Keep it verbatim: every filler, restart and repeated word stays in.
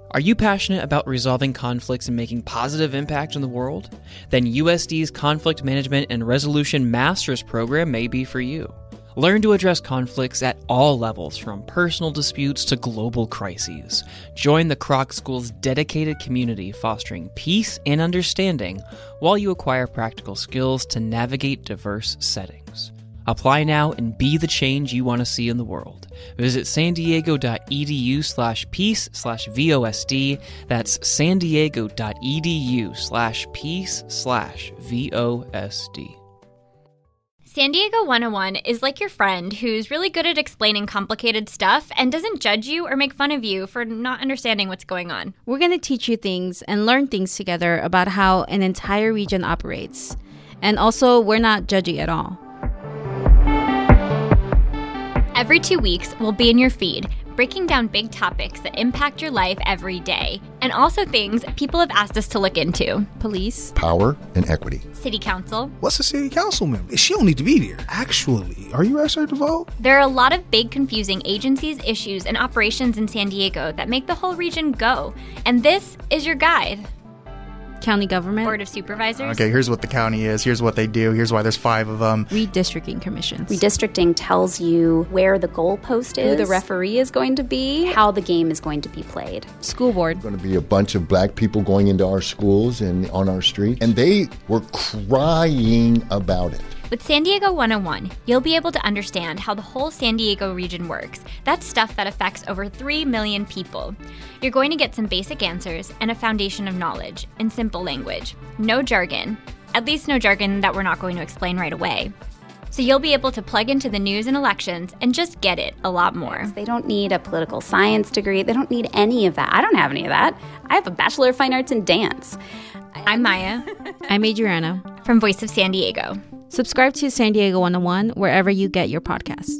Are you passionate about resolving conflicts and making positive impact in the world? Then U S D's Conflict Management and Resolution Master's Program may be for you. Learn to address conflicts at all levels, from personal disputes to global crises. Join the Kroc School's dedicated community fostering peace and understanding while you acquire practical skills to navigate diverse settings. Apply now and be the change you want to see in the world. Visit san diego dot e d u slash peace slash V O S D. That's san diego dot e d u slash peace slash V O S D. San Diego one oh one is like your friend who's really good at explaining complicated stuff and doesn't judge you or make fun of you for not understanding what's going on. We're going to teach you things and learn things together about how an entire region operates. And also, we're not judgy at all. Every two weeks, we'll be in your feed, breaking down big topics that impact your life every day, and also things people have asked us to look into. Police. Power and equity. City council. What's a city council member? She don't need to be there. Actually, are you registered to vote? There are a lot of big, confusing agencies, issues, and operations in San Diego that make the whole region go. And this is your guide. County government. Board of Supervisors. Okay, here's what the county is. Here's what they do. Here's why there's five of them. Redistricting commissions. Redistricting tells you where the goalpost is, who the referee is going to be, how the game is going to be played. School board. There's going to be a bunch of black people going into our schools and on our streets, and they were crying about it. With San Diego one oh one, you'll be able to understand how the whole San Diego region works. That's stuff that affects over three million people. You're going to get some basic answers and a foundation of knowledge in simple language. No jargon. At least no jargon that we're not going to explain right away. So you'll be able to plug into the news and elections and just get it a lot more. They don't need a political science degree. They don't need any of that. I don't have any of that. I have a Bachelor of Fine Arts in Dance. I'm Maya. I'm Adriana. From Voice of San Diego. Subscribe to San Diego one oh one wherever you get your podcasts.